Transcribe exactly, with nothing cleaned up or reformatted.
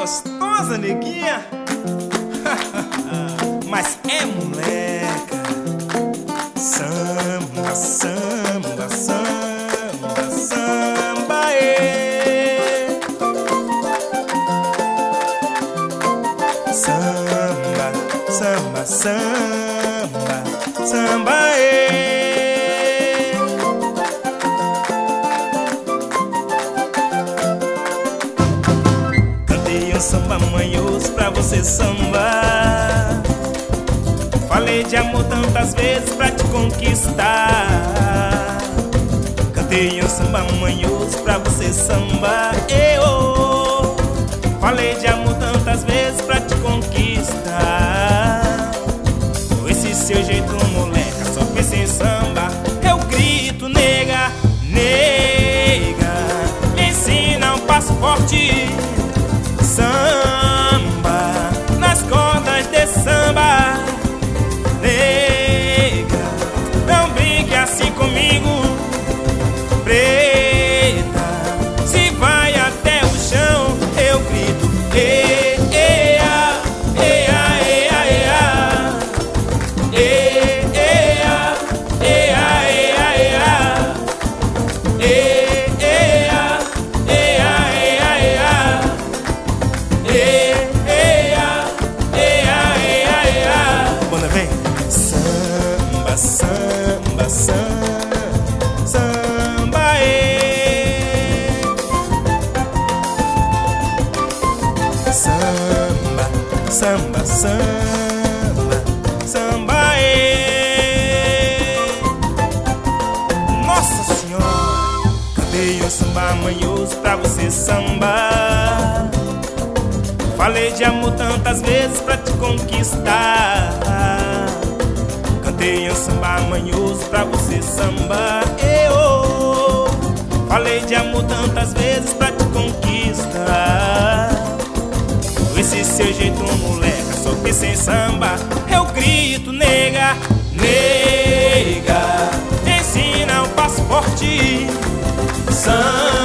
gostosa, neguinha. Mas é moleca. Samba, samba, samba, samba, ê. Samba, samba, samba, samba, ê. Samba manhoso pra você sambar. Falei de amor tantas vezes pra te conquistar. Cantei um samba manhoso pra você sambar. Eu falei de amor tantas vezes pra te conquistar. Com esse seu jeito moleca, só pensa em samba. Eu grito, nega, nega, me ensina um passo forte. Samba, nas cordas de samba. Nega, não brinque assim comigo. Preta, se vai até o chão, eu grito e, e, a, e, a, e, a, e, a. E, e, a, e, a, e, a, e, a. E, samba, samba, samba, ê. Samba, samba, samba, samba, ê. Nossa Senhora, cantei um samba manhoso pra você sambar. Falei de amor tantas vezes pra te conquistar. Cantei um samba manhoso pra você sambar. Eu falei de amor tantas vezes pra te conquistar. Com esse seu jeito moleca, só pensa em samba. Eu grito, nega, nega, ensina um passo forte. Samba,